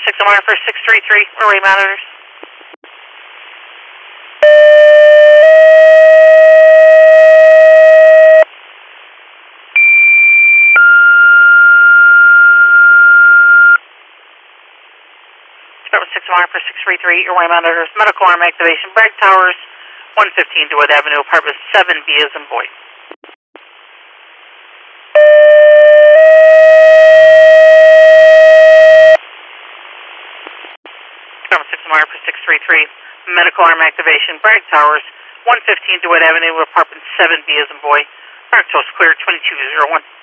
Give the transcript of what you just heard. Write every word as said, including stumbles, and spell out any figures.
six Omar for six three three, array monitors. Six Omar for six three three, array monitors, medical arm activation, Bragg Towers, one fifteen DeWitt Avenue, apartment seven B as in boy. six Omar for six three three, medical arm activation, Bragg Towers, one fifteen DeWitt Avenue, apartment seven B as in boy. Bragg Towers clear, twenty-two zero one.